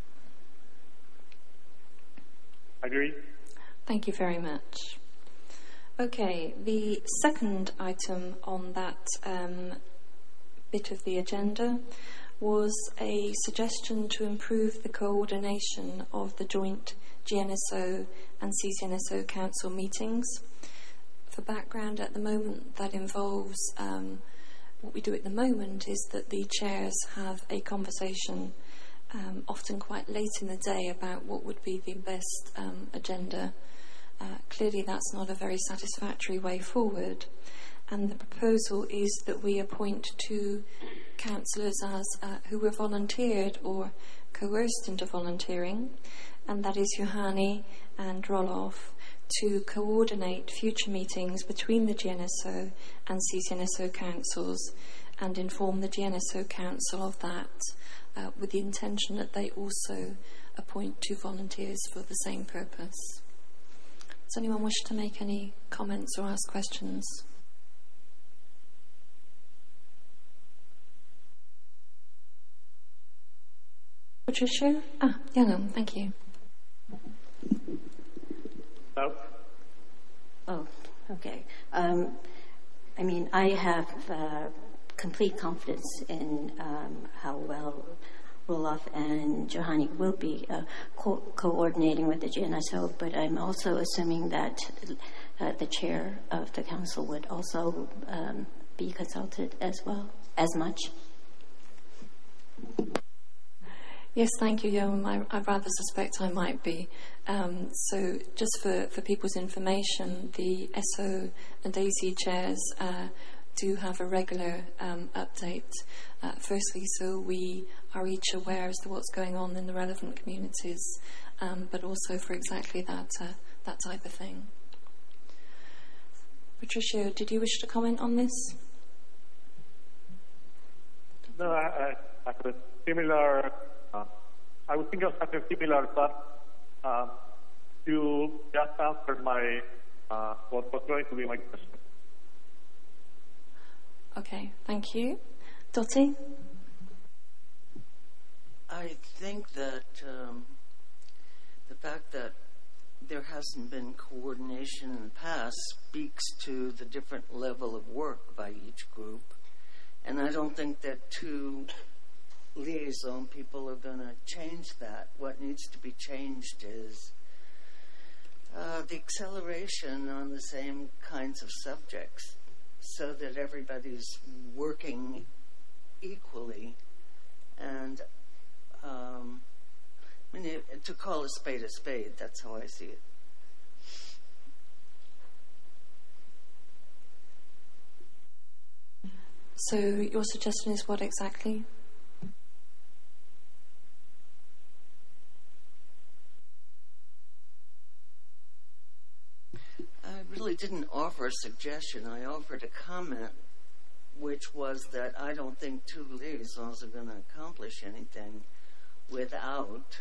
Agree. Thank you very much. Okay, the second item on that bit of the agenda was a suggestion to improve the coordination of the joint GNSO and CCNSO Council meetings. For background, at the moment, that involves what we do at the moment is that the chairs have a conversation often quite late in the day about what would be the best agenda. Clearly that's not a very satisfactory way forward, and the proposal is that we appoint two councillors as who were volunteered or coerced into volunteering, and that is Juhani and Roloff, to coordinate future meetings between the GNSO and CCNSO councils and inform the GNSO council of that, with the intention that they also appoint two volunteers for the same purpose. Does anyone wish to make any comments or ask questions? Patricia? Yanam, thank you. No. Oh, okay. I mean, I have complete confidence in how well Roloff and Juhani will be coordinating with the GNSO, but I'm also assuming that the chair of the council would also be consulted as well, as much. Yes, thank you, Johan. I rather suspect I might be. So just for people's information, the SO and AC chairs do have a regular update. Firstly, so we are each aware as to what's going on in the relevant communities, but also for exactly that type of thing. Patricia, did you wish to comment on this? No, I have a similar. I would think of something similar, but you just answered my what was going to be my question. Okay, thank you. Dottie? I think that the fact that there hasn't been coordination in the past speaks to the different level of work by each group. And I don't think that two liaison people are going to change that. What needs to be changed is the acceleration on the same kinds of subjects so that everybody's working equally. And I mean, to call a spade, that's how I see it. So your suggestion is what exactly? I really didn't offer a suggestion. I offered a comment, which was that I don't think two liaisons are going to accomplish anything without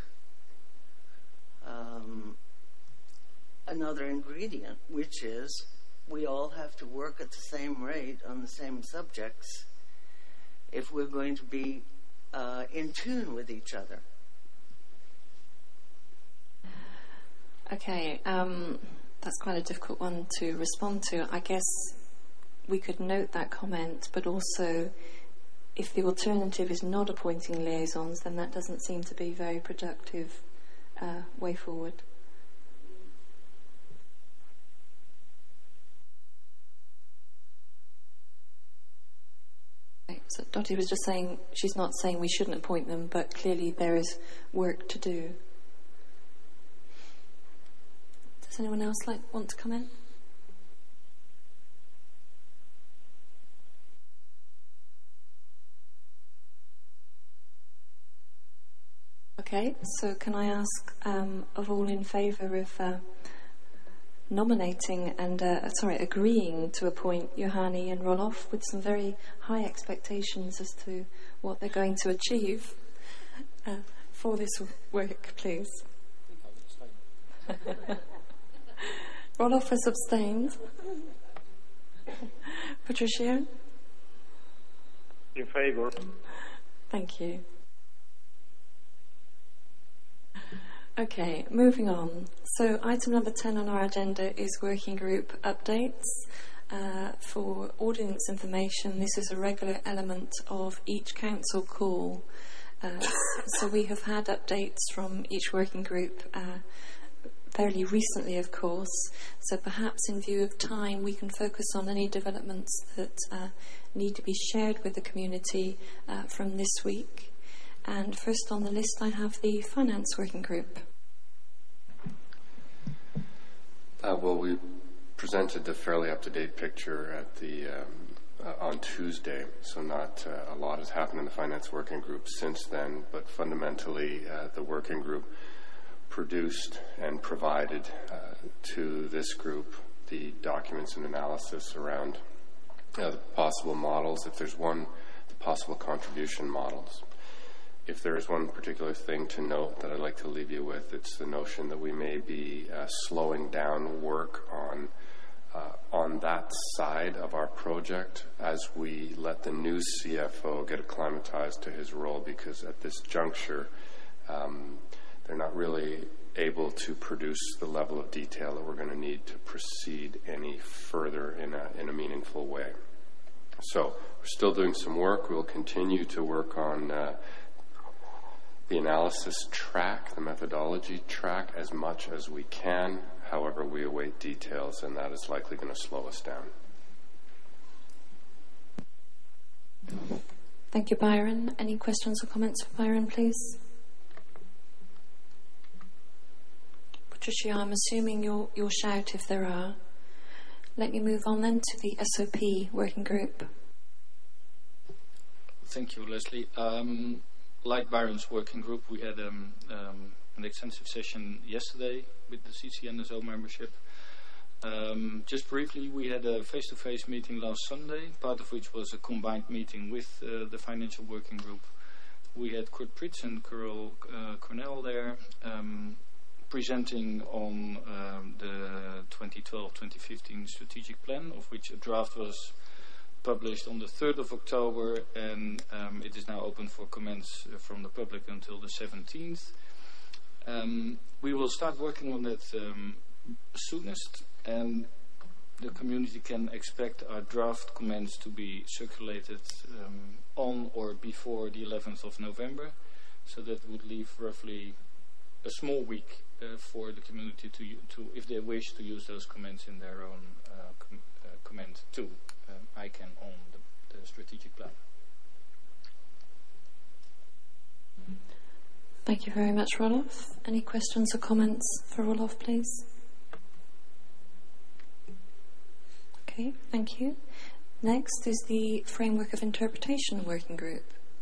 another ingredient, which is we all have to work at the same rate on the same subjects if we're going to be in tune with each other. Okay, that's quite a difficult one to respond to. I guess we could note that comment, but also if the alternative is not appointing liaisons, then that doesn't seem to be a very productive way forward. So Dottie was just saying she's not saying we shouldn't appoint them, but clearly there is work to do. Does anyone else want to comment? Okay, so can I ask of all in favour of nominating and agreeing to appoint Juhani and Roloff with some very high expectations as to what they're going to achieve for this work, please? Roloff has abstained. Patricia? In favour. Thank you. Okay, moving on. So item number 10 on our agenda is working group updates. For audience information, this is a regular element of each council call. So we have had updates from each working group fairly recently, of course. So perhaps in view of time, we can focus on any developments that need to be shared with the community from this week. And first on the list, I have the Finance Working Group. Well, we presented the fairly up-to-date picture at the on Tuesday, so not a lot has happened in the Finance Working Group since then, but fundamentally the working group produced and provided to this group the documents and analysis around the possible models, if there's one, the possible contribution models. If there is one particular thing to note that I'd like to leave you with, it's the notion that we may be slowing down work on that side of our project as we let the new CFO get acclimatized to his role, because at this juncture they're not really able to produce the level of detail that we're going to need to proceed any further in a meaningful way. So we're still doing some work. We'll continue to work on the analysis track, the methodology track, as much as we can. However, we await details, and that is likely going to slow us down. Thank you, Byron. Any questions or comments for Byron, please? Patricia, I'm assuming you'll shout if there are. Let me move on then to the SOP working group. Thank you, Leslie. Like Byron's working group, we had an extensive session yesterday with the CCNSO membership. Just briefly, we had a face-to-face meeting last Sunday, part of which was a combined meeting with the financial working group. We had Kurt Pritz and Carol Cornell there presenting on the 2012-2015 strategic plan, of which a draft was published on the 3rd of October, and it is now open for comments from the public until the 17th. We will start working on that soonest, and the community can expect our draft comments to be circulated on or before the 11th of November, so that would leave roughly a small week for the community to, if they wish, to use those comments in their own comment to ICANN on the strategic plan. Thank you very much, Roloff. Any questions or comments for Roloff, please? Okay, thank you. Next is the Framework of Interpretation Working Group.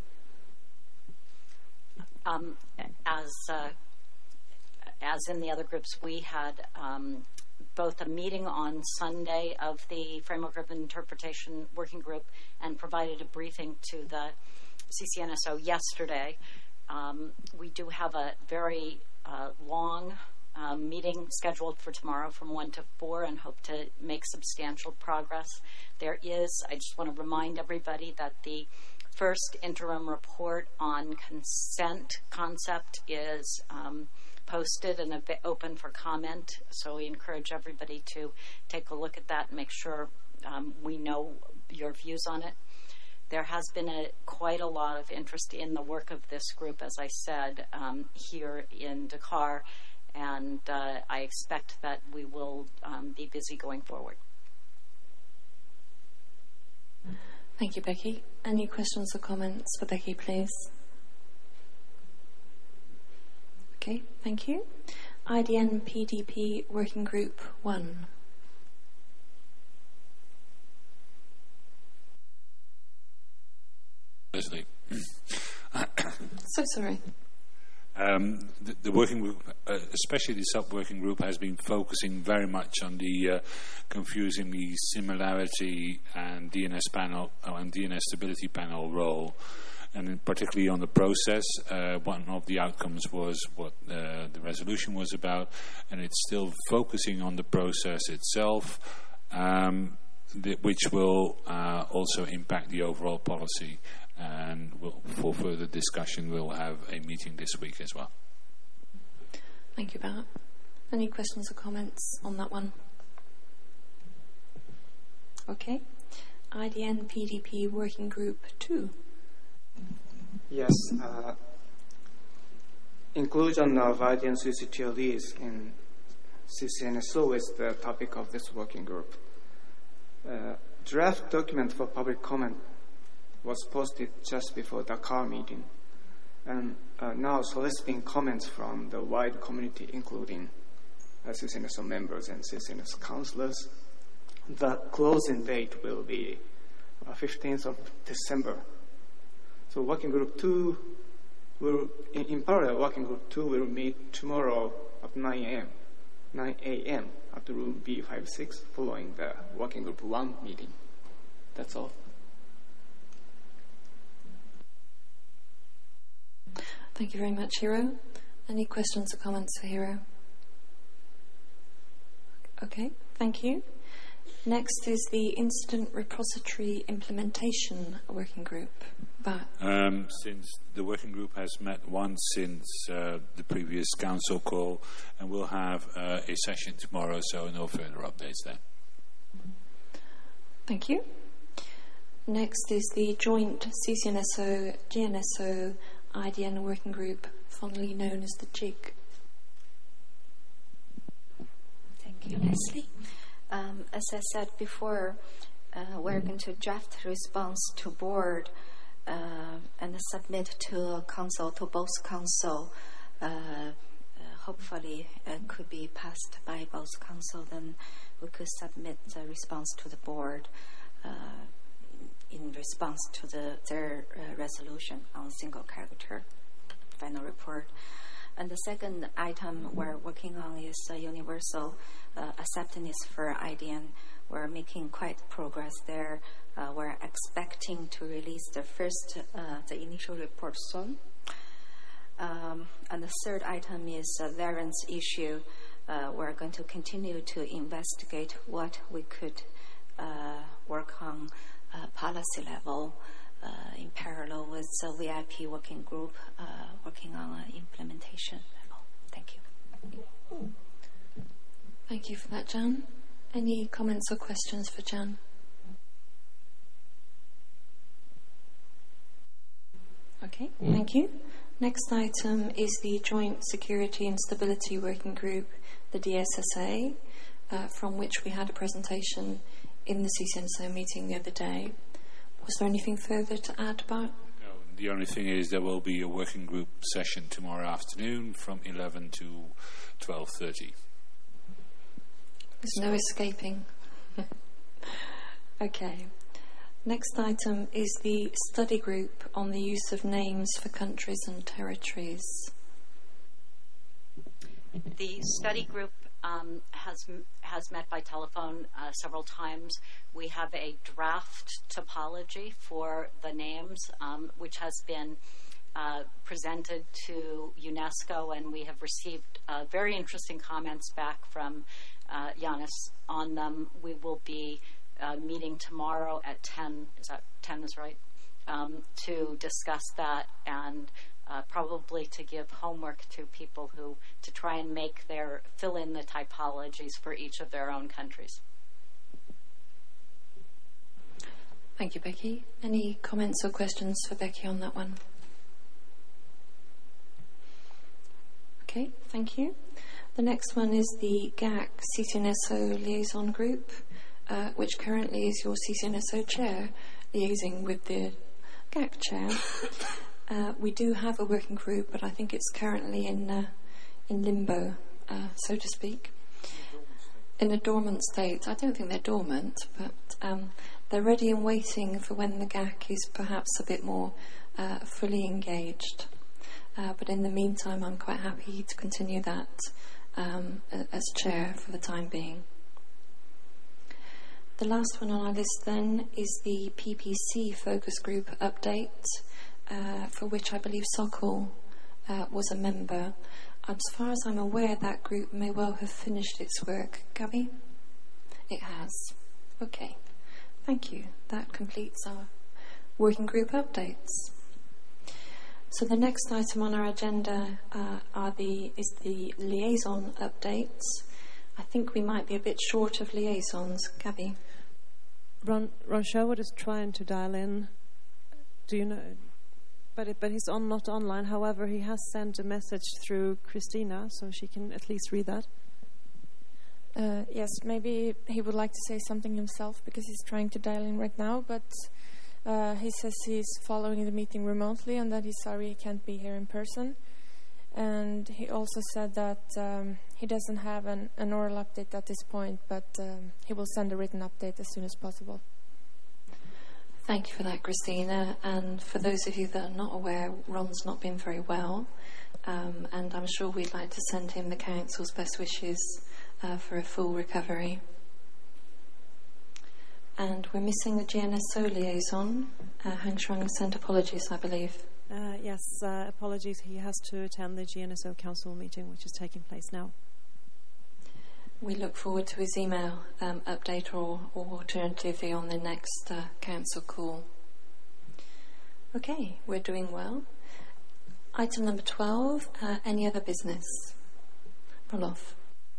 As in the other groups, we had both a meeting on Sunday of the Framework of Interpretation Working Group and provided a briefing to the CCNSO yesterday. We do have a very long meeting scheduled for tomorrow from 1 to 4 and hope to make substantial progress. I just want to remind everybody that the first interim report on consent concept is posted and open for comment, so we encourage everybody to take a look at that and make sure we know your views on it. There has been quite a lot of interest in the work of this group, as I said, here in Dakar, and I expect that we will be busy going forward. Thank you, Becky. Any questions or comments for Becky, please? Okay, thank you. IDN PDP Working Group 1. Leslie. So sorry. The working group, especially the sub-working group, has been focusing very much on the confusing the similarity and DNS panel and DNS stability panel role, and particularly on the process. One of the outcomes was what the resolution was about, and it's still focusing on the process itself, which will also impact the overall policy. And for further discussion, we'll have a meeting this week as well. Thank you, Bart. Any questions or comments on that one? Okay. IDN PDP Working Group 2. Yes. Inclusion of IDN CCTLDs in CCNSO is the topic of this working group. Draft document for public comment was posted just before Dakar meeting, and now soliciting comments from the wide community, including CCNSO members and CCNSO councillors. The closing date will be 15th of December. So working group 2 will, in parallel, working group 2 will meet tomorrow at 9 a.m. at room B56, following the working group 1 meeting. That's all. Thank you very much, Hiro. Any questions or comments for Hiro? Okay, thank you. Next is the Incident Repository Implementation Working Group. Since the working group has met once since the previous council call, and we'll have a session tomorrow, so no further updates there. Thank you. Next is the joint CCNSO, GNSO, IDN Working Group, fondly known as the JIG. Thank you, Leslie. As I said before, we're going to draft a response to board and submit to council, to both council. Hopefully it could be passed by both council, then we could submit the response to the board in response to their resolution on single character final report. And the second item we're working on is universal acceptance for IDN. We're making quite progress there. We're expecting to release the initial report soon. And the third item is a variance issue. We're going to continue to investigate what we could work on policy level in parallel with the VIP working group working on an implementation level. Thank you. Thank you for that, Jan. Any comments or questions for Jan? Okay, thank you. Next item is the Joint Security and Stability Working Group, the DSSA, from which we had a presentation in the CCNSO meeting the other day. Was there anything further to add about? No, the only thing is there will be a working group session tomorrow afternoon from 11 to 12:30. There's no escaping. Okay. Next item is the study group on the use of names for countries and territories. The study group has met by telephone several times. We have a draft topology for the names, which has been presented to UNESCO, and we have received very interesting comments back from Yanis on them. We will be meeting tomorrow at 10. Is that 10 is right? To discuss that and probably to give homework to people to try and fill in the typologies for each of their own countries. Thank you, Becky. Any comments or questions for Becky on that one? Okay, thank you. The next one is the GAC CCNSO Liaison Group, which currently is your CCNSO chair, liaising with the GAC chair. We do have a working group, but I think it's currently in limbo, so to speak. In a dormant state. I don't think they're dormant, but they're ready and waiting for when the GAC is perhaps a bit more fully engaged. But in the meantime, I'm quite happy to continue that as chair for the time being. The last one on our list then is the PPC focus group update, for which I believe Sokol was a member. As far as I'm aware, that group may well have finished its work. Gabby? It has. Okay. Thank you. That completes our working group updates. So the next item on our agenda is the liaison updates. I think we might be a bit short of liaisons. Gabby? Ron Sherwood is trying to dial in. Do you know? But he's not online. However, he has sent a message through Christina, so she can at least read that. Yes, maybe he would like to say something himself because he's trying to dial in right now. But he says he's following the meeting remotely and that he's sorry he can't be here in person. And he also said that he doesn't have an oral update at this point, but he will send a written update as soon as possible. Thank you for that, Christina. And for those of you that are not aware, Ron's not been very well, and I'm sure we'd like to send him the Council's best wishes for a full recovery. And we're missing the GNSO liaison. Hang Shrung sent apologies, I believe. Yes, apologies. He has to attend the GNSO Council meeting, which is taking place now. We look forward to his email update or alternatively on the next council call. Okay, we're doing well. Item number 12, any other business? Roloff.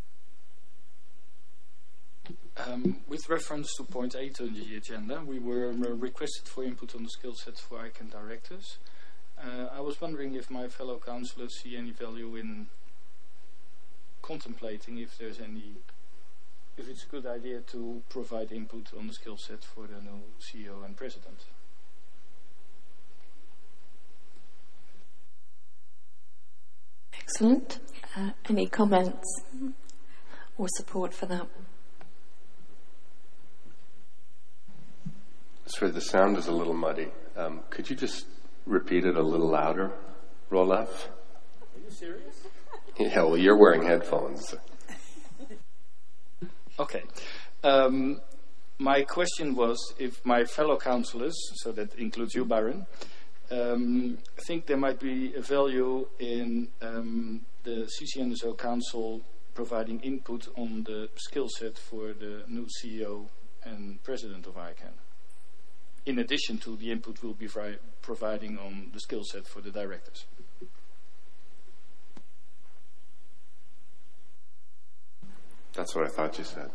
With reference to point 8 on the agenda, we were requested for input on the skill sets for ICANN directors. I was wondering if my fellow councillors see any value in contemplating if it's a good idea to provide input on the skill set for the new CEO and president. Excellent. Any comments or support for that? Sorry, the sound is a little muddy. Could you just repeat it a little louder, Roloff? Are you serious? Yeah, well, you're wearing headphones. Okay. My question was if my fellow councillors, so that includes you, Byron, think there might be a value in the CCNSO Council providing input on the skill set for the new CEO and president of ICANN, in addition to the input we'll be providing on the skill set for the directors. That's what I thought you said.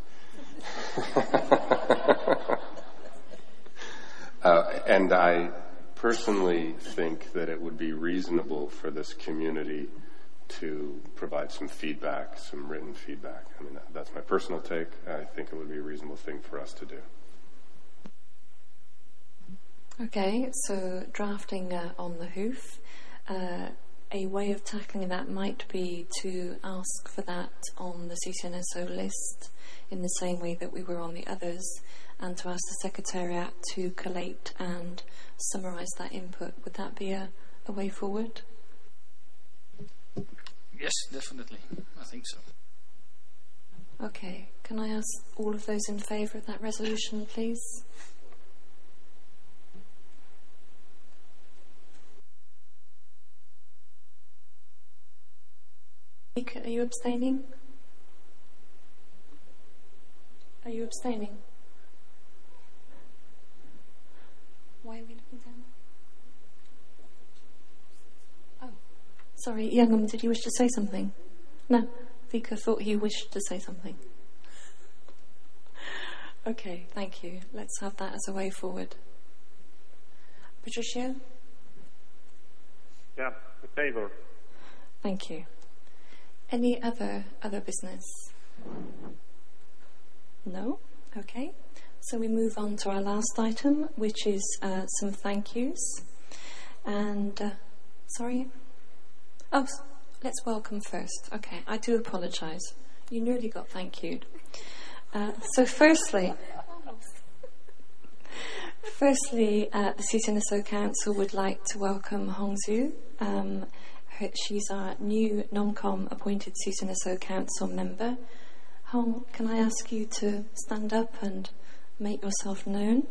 And I personally think that it would be reasonable for this community to provide some feedback, some written feedback. I mean, that's my personal take. I think it would be a reasonable thing for us to do. Okay, so drafting on the hoof. A way of tackling that might be to ask for that on the CCNSO list in the same way that we were on the others, and to ask the Secretariat to collate and summarise that input. Would that be a way forward? Yes, definitely. I think so. Okay, can I ask all of those in favour of that resolution, please? Are you abstaining? Are you abstaining? Why are we looking down? Oh, sorry, Youngam, did you wish to say something? No, Vika thought he wished to say something. Okay, thank you. Let's have that as a way forward. Patricio? Yeah, in favor. Thank you. Any other business? No? Okay. So we move on to our last item, which is some thank yous. And, let's welcome first. Okay, I do apologise. You nearly got thank you'd. So firstly, the CCNSO Council would like to welcome Hong Zhu. She's our new NOMCOM appointed CCNSO Council member. Hong, can I ask you to stand up and make yourself known?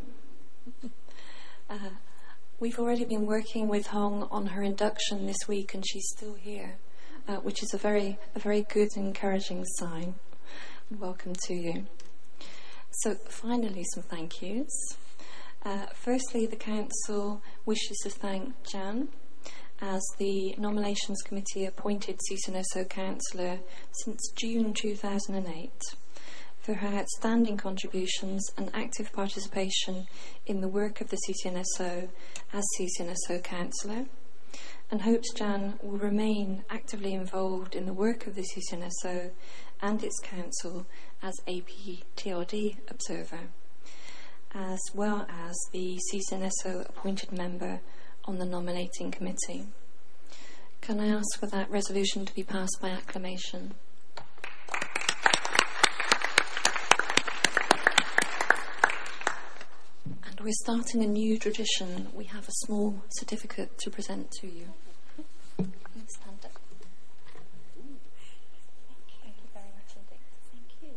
We've already been working with Hong on her induction this week, and she's still here, which is a very good and encouraging sign. Welcome to you. So finally, some thank yous. Firstly, the Council wishes to thank Jan as the Nominations Committee appointed CCNSO Councillor since June 2008 for her outstanding contributions and active participation in the work of the CCNSO as CCNSO Councillor, and hopes Jan will remain actively involved in the work of the CCNSO and its Council as APTLD Observer, as well as the CCNSO appointed member on the Nominating Committee. Can I ask for that resolution to be passed by acclamation? And we're starting a new tradition. We have a small certificate to present to you. Stand up. Thank you very much indeed. Thank you.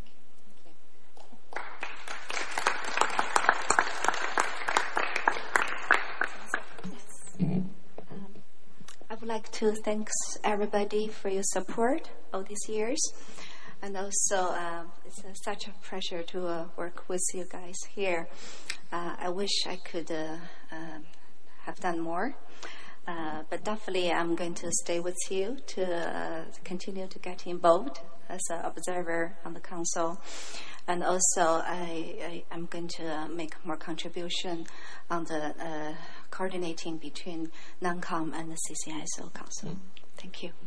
I would like to thank everybody for your support all these years, and also it's such a pleasure to work with you guys here. I wish I could have done more, but definitely I'm going to stay with you to continue to get involved as an observer on the council, and also I'm going to make more contribution on the coordinating between NOMCOM and the CCNSO Council. Thank you.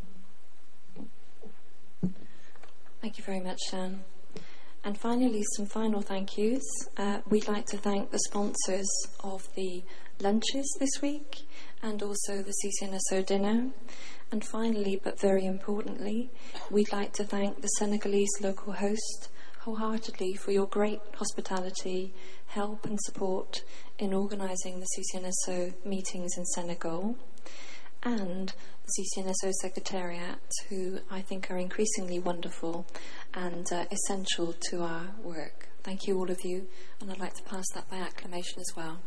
Thank you very much, Shan. And finally, some final thank yous. We'd like to thank the sponsors of the lunches this week and also the CCNSO dinner. And finally, but very importantly, we'd like to thank the Senegalese local host wholeheartedly for your great hospitality, help and support in organising the CCNSO meetings in Senegal, and the CCNSO Secretariat, who I think are increasingly wonderful and essential to our work. Thank you, all of you, and I'd like to pass that by acclamation as well.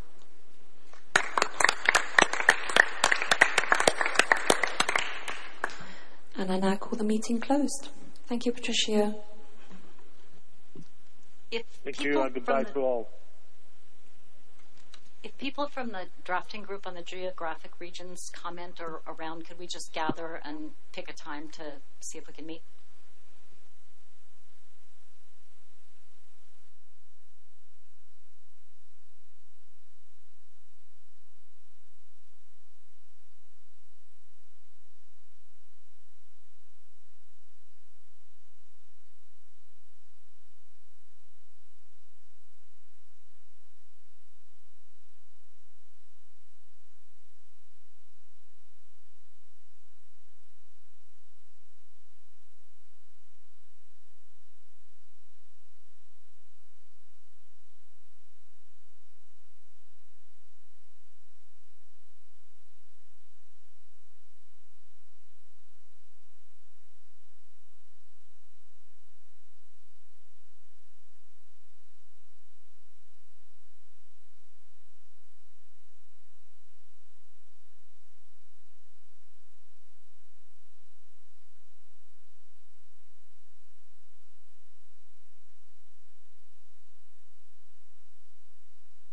And I now call the meeting closed. Thank you, Patricia. Thank you, and goodbye to all. If people from the drafting group on the geographic regions comment or around, could we just gather and pick a time to see if we can meet?